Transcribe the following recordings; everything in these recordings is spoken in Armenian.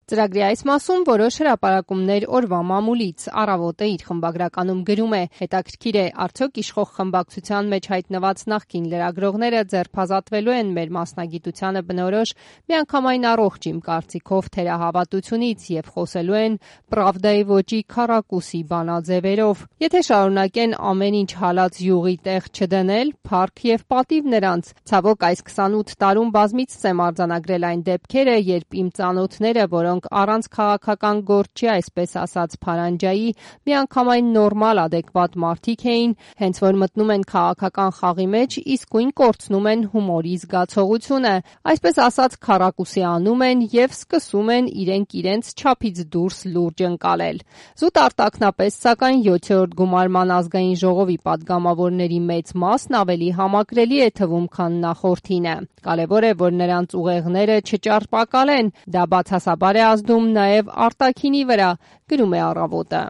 Ծրագրի այս մասում որոշ հրապարակումներ օրվա մամուլից։ Առավոտը իր խմբագրականում գրում է. հետաքրքիր է, արդյոք իշխող խմբակցության մեջ հայտնված նախկին լրագրողները ձերբազատվելու են մեր մասնագիտությանը բնորոշ միանգամայն առողջ իմ կարծիքով թերահավատությունից եւ խոսելու են Պրավդայի ոճի քառակուսի բանաձևերով։ Եթե շարունակեն ամեն ինչ հալած յուղի տեղ չդնել, փառք եւ պատիվ նրանց։ Ցավոք այս 28 տարում բազմիցս եմ արձանագրել այն դեպքերը, երբ իմ ծանոթները, որոնք առանց քաղաքական գործի, այսպես ասած փարանջայի, միանգամայն նորմալ ադեկվատ մարդիկ էին, հենց որ մտնում են քաղաքական խաղի մեջ, իսկույն կորցնում են հումորի զգացողությունը, այսպես ասած քառակուսի անում են եւ սկսում են իրենց չափից դուրս լուրջ ընկալել։ Զուտ արտաքնապես, սակայն 7-րդ գումարման ազգային ժողովի падգամավորների մեծ մասն ավելի համակրելի է թվում, քան նախորդինը։ Կարևոր է, որ նրանց ուղեղները չճարպակալեն, դա բացասաբար է ազդում նաև արտաքինի վրա, գրում է Առավոտը։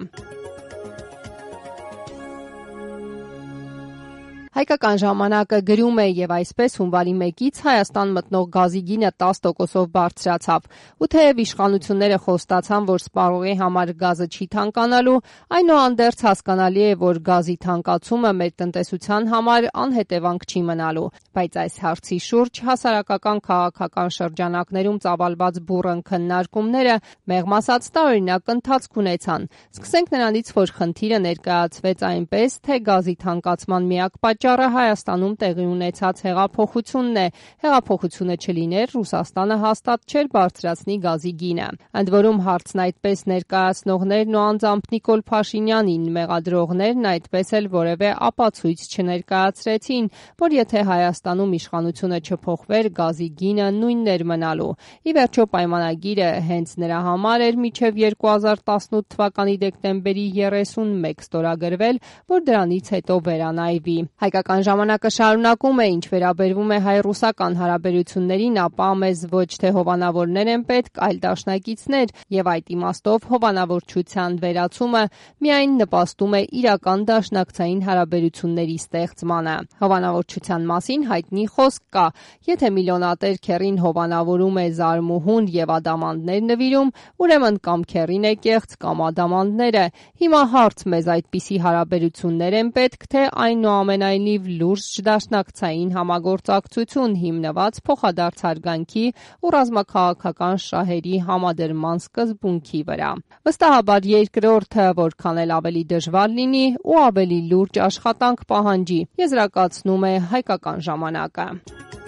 Հայկական ժամանակը գրում է եւ այսպես հունվարի 1-ից Հայաստան մտնող գազի գինը 10%-ով բարձրացավ։ Ու թեև իշխանությունները խոստացան, որ սպառողի համար գազը չի թանկանալու, այնուհանդերձ հասկանալի է, որ գազի թանկացումը մեր տնտեսության համար անհետևանք չի մնալու։ Բայց այս հարցի շուրջ հասարակական քաղաքական շրջանակներում ծավալված բուռն քննարկումները մեղմ ասած տարօրինակ ընթացք ունեցան։ Սկսենք նրանից, որ խնդիրը ներկայացվեց այնպես, թե գազի թանկացման միակ պատճառը Հայաստանում տեղի ունեցած հեղափոխությունն է։ Հեղափոխությունը չլիներ, Ռուսաստանը հաստատ չէր բարձրացնի գազի գինը։ Ընդ որում հարցն այդպես ներկայացնողներն ու անձամբ Նիկոլ Փաշինյանին, մեղադրողներն այդպես էլ որևէ ապացույց չներկայացրեցին, որ եթե Հայաստանում իշխանությունը չփոխվեր, գազի գինը նույնն էր մնալու։ Ի վերջո պայմանագիրը հենց նրա համար էր մինչև 2018 թվականի դեկտեմբերի 31 ստորագրվել, որ դրանից հետո վերանայվի։ Հայկական ժամանակը շարունակում է, ինչ վերաբերվում է հայ-ռուսական հարաբերություններին, ապա մեզ ոչ թե հովանավորներ են պետք, այլ դաշնակիցներ, եւ այդ իմաստով հովանավորչության վերացումը միայն նպաստում է իրական դաշնակցային հարաբերությունների ստեղծմանը։ Հովանավորչության մասին հայտնի խոսք կա. եթե միլիոնատեր քեռին հովանավորում է զարմուհուն եւ ադամանդներ նվիրում, ուրեմն կամ քեռին է կեղծ, կամ ադամանդները։ Հիմա հարց մեզ այդպիսի հարաբերություններ են պետք, թե այնուամենայնիվ լուրջ դաշնակցային համագործակցություն հիմնված փոխադարձ հարգանքի ու ռազմաքաղաքական շահերի համադրման սկզբունքի վրա։ Վստահաբար երկրորդը որքան էլ ավելի դժվար լինի ու ավելի լուրջ աշխատանք պահանջի, եզրակացնում է Հայկական ժամանակը։